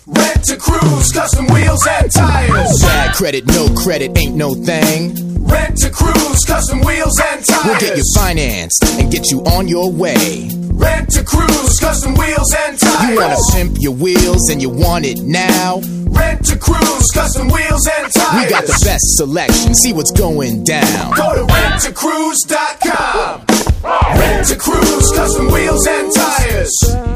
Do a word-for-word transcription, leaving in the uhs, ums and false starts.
Rent to Cruise, custom wheels and tires. Bad credit, no credit, ain't no thing. Rent to Cruise, custom wheels and tires. We'll get you financed and get you on your way. Rent to Cruise, custom wheels and tires. You wanna pimp your wheels and you want it now? Rent to Cruise, custom wheels and tires. We got the best selection, see what's going down. Go to rent to cruise dot com. Rent to Cruise, custom wheels and tires.